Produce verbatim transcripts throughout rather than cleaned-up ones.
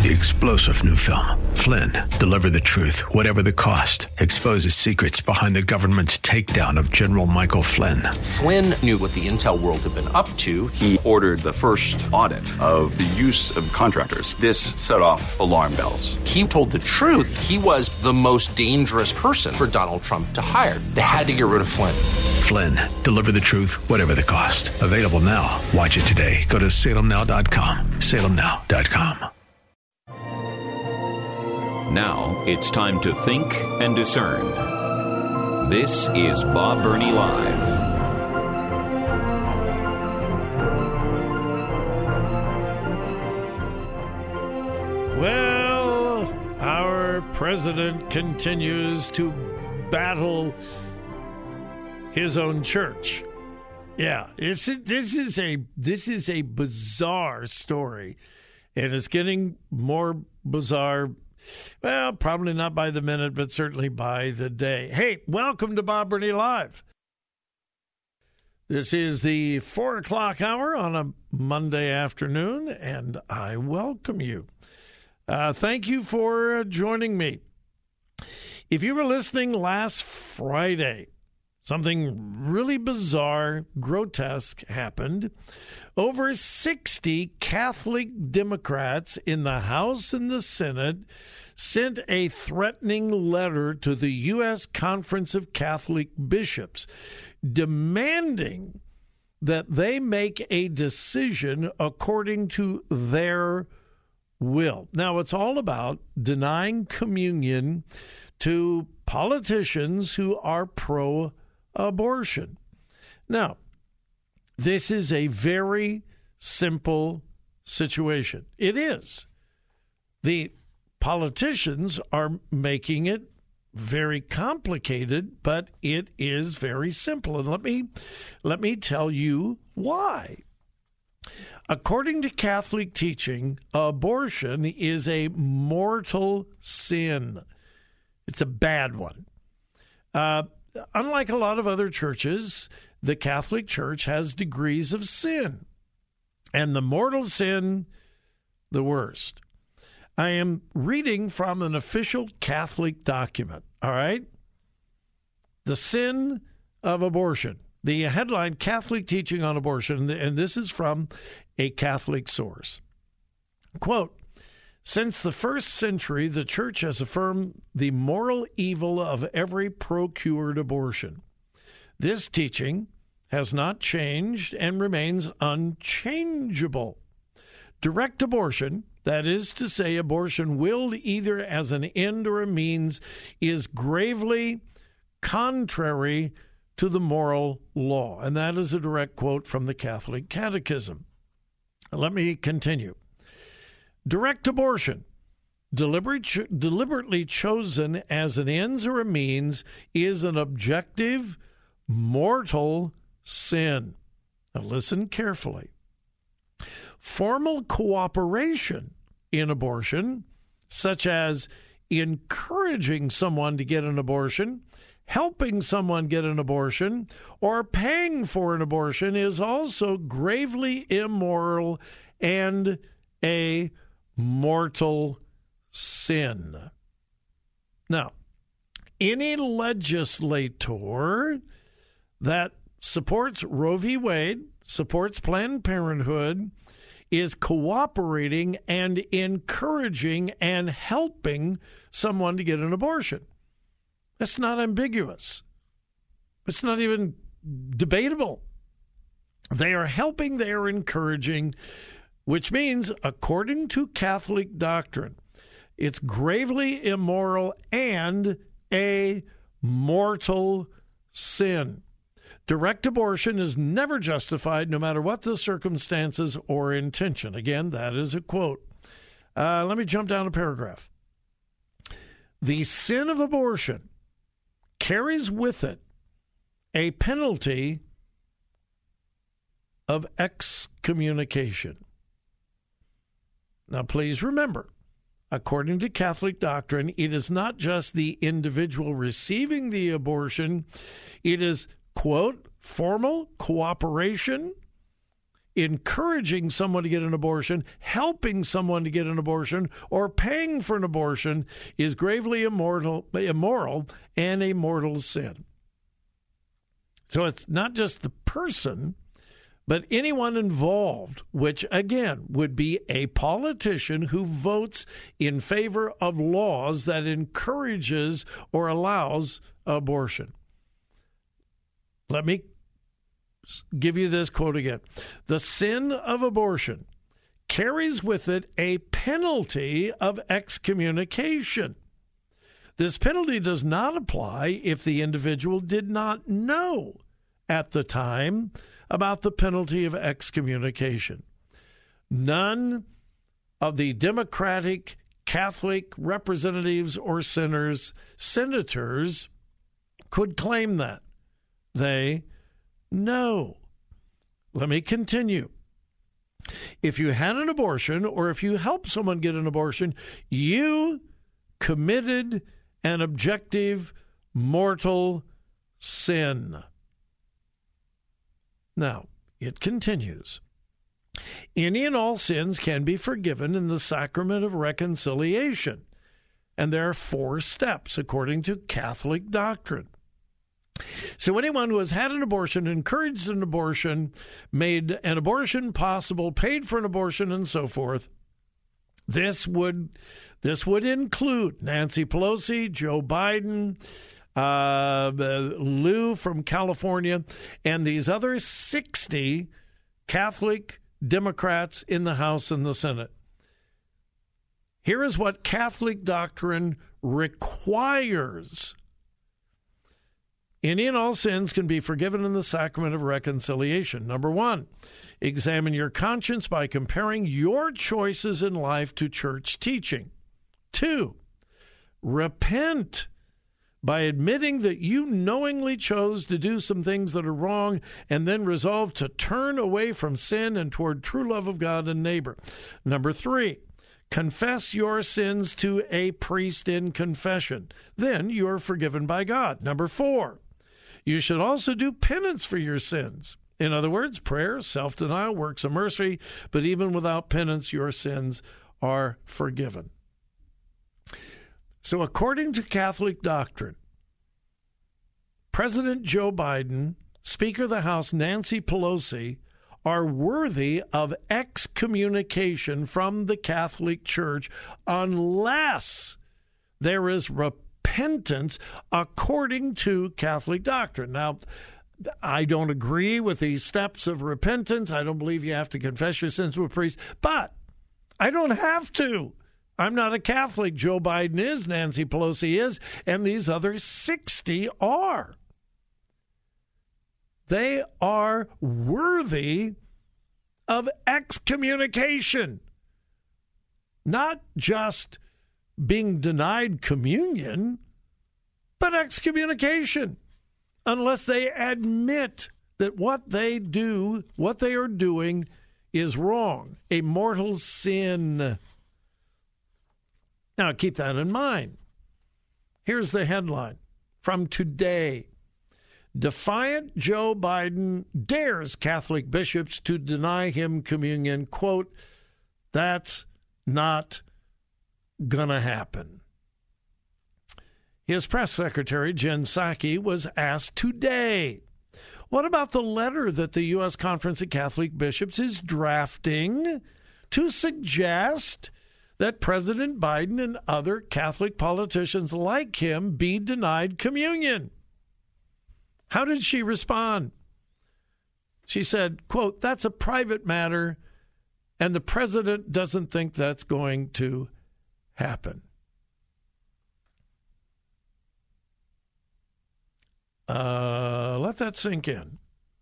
The explosive new film, Flynn, deliver the truth, whatever the cost, exposes secrets behind the government's takedown of General Michael Flynn. Flynn knew what the intel world had been up to. He ordered the first audit of the use of contractors. This set off alarm bells. He told the truth. He was the most dangerous person for Donald Trump to hire. They had to get rid of Flynn. Flynn, deliver the truth, whatever the cost. Available now. Watch it today. Go to salem now dot com. salem now dot com. Now it's time to think and discern. This is Bob Burney Live. Well, our president continues to battle his own church. Yeah, it's, this is a this is a bizarre story, and it's getting more bizarre. Well, probably not by the minute, but certainly by the day. Hey, welcome to Bob Burney Live. This is the four o'clock hour on a Monday afternoon, and I welcome you. Uh, thank you for uh, joining me. If you were listening last Friday, something really bizarre, grotesque happened. Over sixty Catholic Democrats in the House and the Senate sent a threatening letter to the U S Conference of Catholic Bishops demanding that they make a decision according to their will. Now, it's all about denying communion to politicians who are pro-abortion. Now, this is a very simple situation. It is. The politicians are making it very complicated, but it is very simple. And let me let me tell you why. According to Catholic teaching, abortion is a mortal sin. It's a bad one. Uh, unlike a lot of other churches, the Catholic Church has degrees of sin, and the mortal sin, the worst. I am reading from an official Catholic document, all right? The sin of abortion. The headline, Catholic Teaching on Abortion, and this is from a Catholic source. Quote, since the first century, the Church has affirmed the moral evil of every procured abortion. This teaching has not changed and remains unchangeable. Direct abortion, that is to say, abortion willed either as an end or a means, is gravely contrary to the moral law. And that is a direct quote from the Catholic Catechism. Let me continue. Direct abortion, deliberate, deliberately chosen as an ends or a means, is an objective, mortal sin. Now listen carefully. Formal cooperation in abortion, such as encouraging someone to get an abortion, helping someone get an abortion, or paying for an abortion, is also gravely immoral and a mortal sin. Now, any legislator that supports Roe v. Wade, supports Planned Parenthood, is cooperating and encouraging and helping someone to get an abortion. That's not ambiguous. It's not even debatable. They are helping, they are encouraging, which means, according to Catholic doctrine, it's gravely immoral and a mortal sin. Direct abortion is never justified, no matter what the circumstances or intention. Again, that is a quote. Uh, let me jump down a paragraph. The sin of abortion carries with it a penalty of excommunication. Now, please remember, according to Catholic doctrine, it is not just the individual receiving the abortion. It is, quote, formal cooperation encouraging someone to get an abortion, helping someone to get an abortion, or paying for an abortion is gravely immoral, immoral and a mortal sin. So it's not just the person, but anyone involved, which, again, would be a politician who votes in favor of laws that encourages or allows abortion. Let me give you this quote again. The sin of abortion carries with it a penalty of excommunication. This penalty does not apply if the individual did not know at the time about the penalty of excommunication. None of the Democratic, Catholic representatives or senators, senators could claim that. They know. Let me continue. If you had an abortion or if you helped someone get an abortion, you committed an objective mortal sin. Now, it continues. Any and all sins can be forgiven in the sacrament of reconciliation, and there are four steps according to Catholic doctrine. So anyone who has had an abortion, encouraged an abortion, made an abortion possible, paid for an abortion, and so forth, this would this would include Nancy Pelosi, Joe Biden, uh, Lou from California, and these other sixty Catholic Democrats in the House and the Senate. Here is what Catholic doctrine requires. Any and all sins can be forgiven in the sacrament of reconciliation. Number one, examine your conscience by comparing your choices in life to church teaching. Two, repent by admitting that you knowingly chose to do some things that are wrong and then resolve to turn away from sin and toward true love of God and neighbor. Number three, confess your sins to a priest in confession. Then you are forgiven by God. Number four, you should also do penance for your sins. In other words, prayer, self-denial, works of mercy, but even without penance, your sins are forgiven. So according to Catholic doctrine, President Joe Biden, Speaker of the House Nancy Pelosi, are worthy of excommunication from the Catholic Church unless there is repentance according to Catholic doctrine. Now, I don't agree with these steps of repentance. I don't believe you have to confess your sins to a priest, but I don't have to. I'm not a Catholic. Joe Biden is, Nancy Pelosi is, and these other sixty are. They are worthy of excommunication, not just being denied communion, but excommunication, unless they admit that what they do, what they are doing, is wrong, a mortal sin. Now, keep that in mind. Here's the headline from today. Defiant Joe Biden dares Catholic bishops to deny him communion. Quote, that's not gonna happen. His press secretary, Jen Psaki, was asked today, what about the letter that the U S Conference of Catholic Bishops is drafting to suggest that President Biden and other Catholic politicians like him be denied communion? How did she respond? She said, quote, that's a private matter, and the president doesn't think that's going to happen. Uh, let that sink in.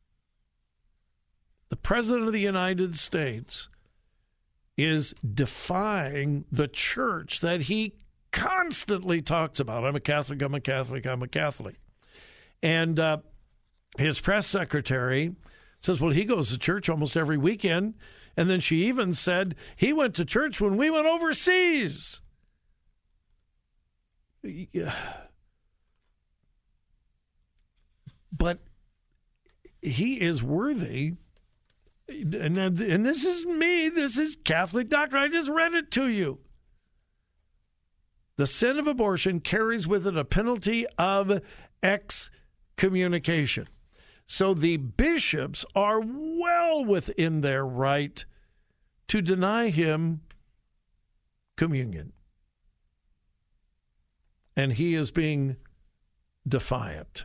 The president of the United States is defying the church that he constantly talks about. I'm a Catholic, I'm a Catholic, I'm a Catholic. And uh, his press secretary says, well, he goes to church almost every weekend. And then she even said he went to church when we went overseas. Yeah. But he is worthy And, and this is me. This is Catholic doctrine. I just read it to you. The sin of abortion carries with it a penalty of excommunication. So the bishops are well within their right to deny him communion. And he is being defiant.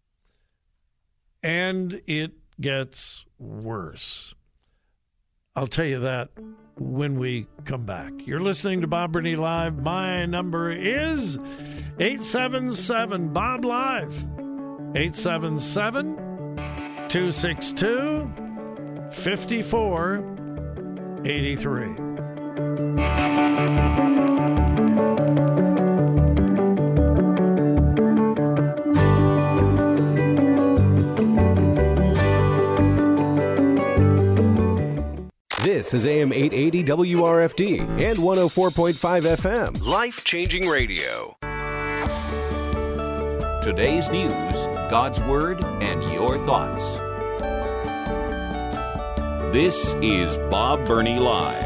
And it gets worse. I'll tell you that when we come back. You're listening to Bob Burney Live. My number is eight seven seven, B O B Live. eight seven seven, two six two, five four eight three. This is A M eight eighty W R F D and one oh four point five F M. Life-changing radio. Today's news, God's Word, and your thoughts. This is Bob Burney Live.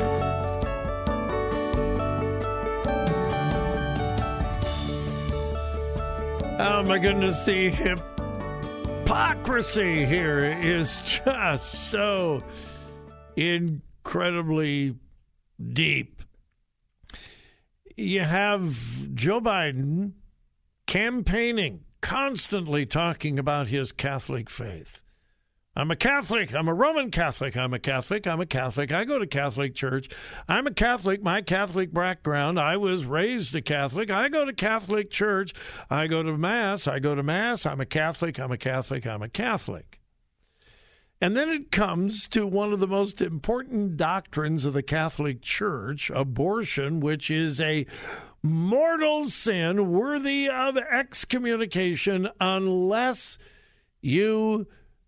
Oh, my goodness, the hypocrisy here is just so incredibly deep. You have Joe Biden campaigning, constantly talking about his Catholic faith. I'm a Catholic. I'm a Roman Catholic. I'm a Catholic. I'm a Catholic. I go to Catholic church. I'm a Catholic. My Catholic background, I was raised a Catholic. I go to Catholic church. I go to Mass. I go to Mass. I'm a Catholic. I'm a Catholic. I'm a Catholic. And then it comes to one of the most important doctrines of the Catholic Church, abortion, which is a mortal sin worthy of excommunication unless you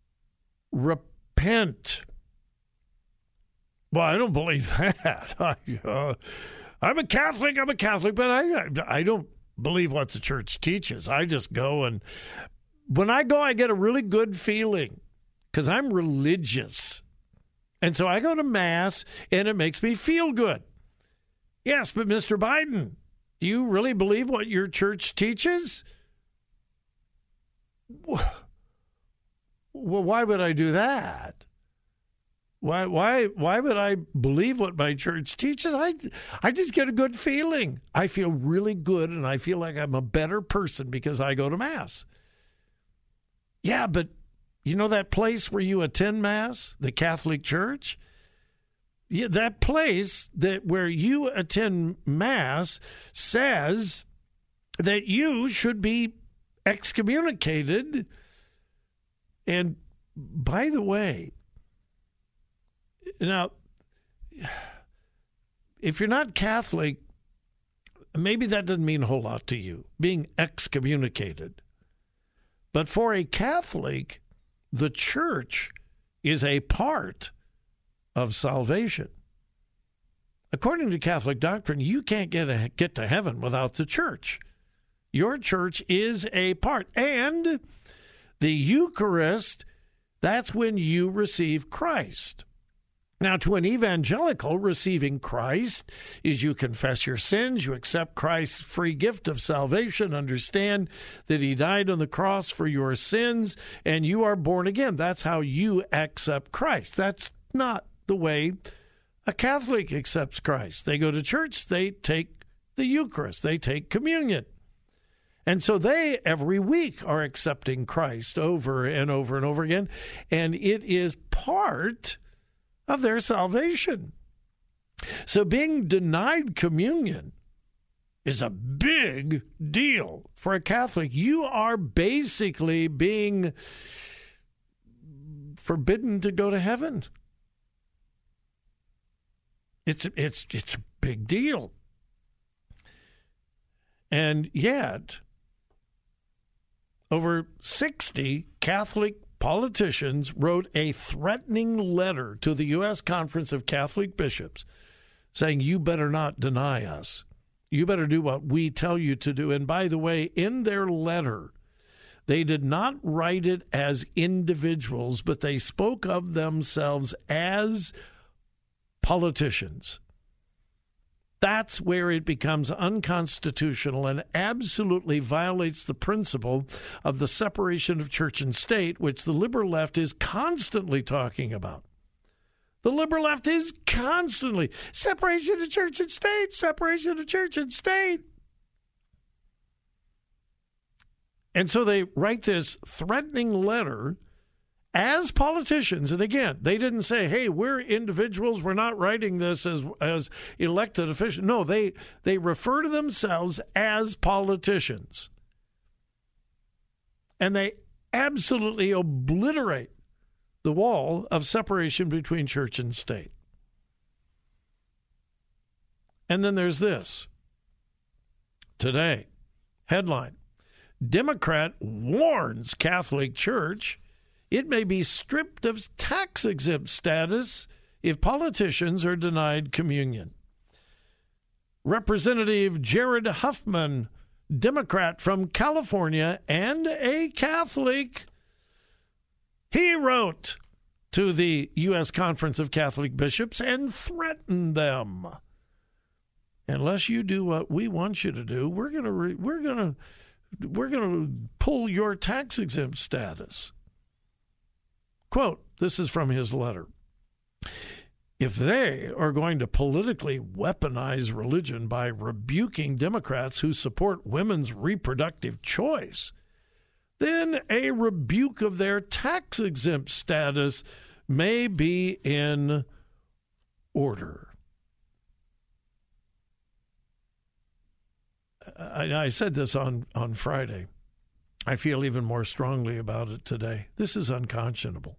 repent. Well, I don't believe that. I, uh, I'm a Catholic, I'm a Catholic, but I, I don't believe what the church teaches. I just go, and when I go, I get a really good feeling because I'm religious. And so I go to Mass, and it makes me feel good. Yes, but Mister Biden, do you really believe what your church teaches? Well, why would I do that? Why, why, why would I believe what my church teaches? I, I just get a good feeling. I feel really good, and I feel like I'm a better person because I go to Mass. Yeah, but you know that place where you attend Mass, the Catholic Church? Yeah, that place that where you attend Mass says that you should be excommunicated. And by the way, now, if you're not Catholic, maybe that doesn't mean a whole lot to you, being excommunicated. But for a Catholic, the church is a part of salvation. According to Catholic doctrine, you can't get a, get to heaven without the church. Your church is a part. And the Eucharist, that's when you receive Christ. Now, to an evangelical, receiving Christ is you confess your sins, you accept Christ's free gift of salvation, understand that he died on the cross for your sins, and you are born again. That's how you accept Christ. That's not the way a Catholic accepts Christ. They go to church, they take the Eucharist, they take communion. And so they, every week, are accepting Christ over and over and over again, and it is part of their salvation. So being denied communion is a big deal for a Catholic. You are basically being forbidden to go to heaven. It's it's it's a big deal. And yet, over sixty Catholic politicians wrote a threatening letter to the U S Conference of Catholic Bishops saying, you better not deny us. You better do what we tell you to do. And by the way, in their letter, They did not write it as individuals, but they spoke of themselves as politicians. That's where it becomes unconstitutional and absolutely violates the principle of the separation of church and state, which the liberal left is constantly talking about. The liberal left is constantly separation of church and state, separation of church and state. And so they write this threatening letter as politicians. And again, they didn't say, hey, we're individuals. We're not writing this as as elected officials. No, they, they refer to themselves as politicians. And they absolutely obliterate the wall of separation between church and state. And then there's this. Today, headline, Democrat warns Catholic Church it may be stripped of tax-exempt status if politicians are denied communion. Representative Jared Huffman, Democrat from California and a Catholic, he wrote to the U S Conference of Catholic Bishops and threatened them. Unless you do what we want you to do, we're going to re- we're going to we're going to pull your tax exempt status. Quote, this is from his letter. If they are going to politically weaponize religion by rebuking Democrats who support women's reproductive choice, then a rebuke of their tax-exempt status may be in order. I, I said this on, on Friday. I feel even more strongly about it today. This is unconscionable.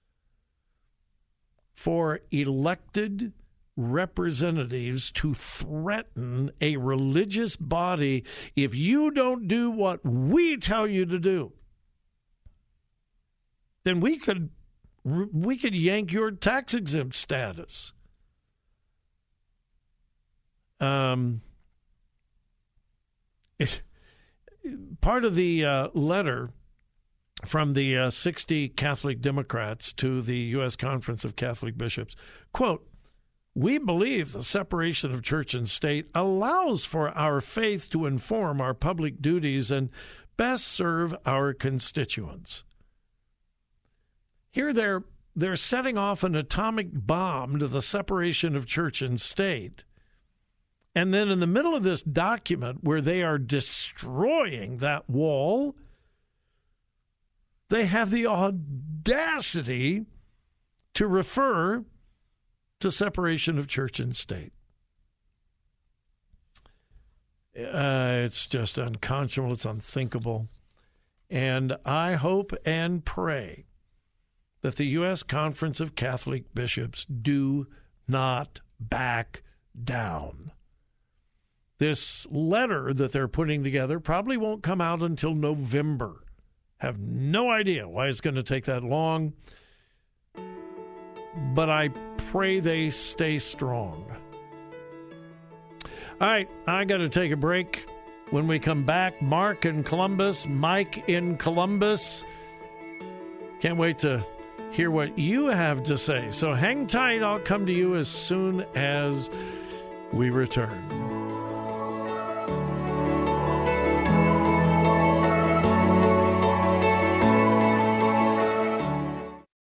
For elected representatives to threaten a religious body, if you don't do what we tell you to do, then we could we could yank your tax exempt status. Um, it, part of the uh, letter from the uh, sixty Catholic Democrats to the U S Conference of Catholic Bishops, quote, we believe the separation of church and state allows for our faith to inform our public duties and best serve our constituents. Here they're, they're setting off an atomic bomb to the separation of church and state. And then in the middle of this document where they are destroying that wall, they have the audacity to refer to separation of church and state. Uh, it's just unconscionable. It's unthinkable. And I hope and pray that the U S Conference of Catholic Bishops do not back down. This letter that they're putting together probably won't come out until November. Have no idea why it's going to take that long, but I pray they stay strong. All right, I got to take a break. When we come back, Mark in Columbus, Mike in Columbus. Can't wait to hear what you have to say. So hang tight. I'll come to you as soon as we return.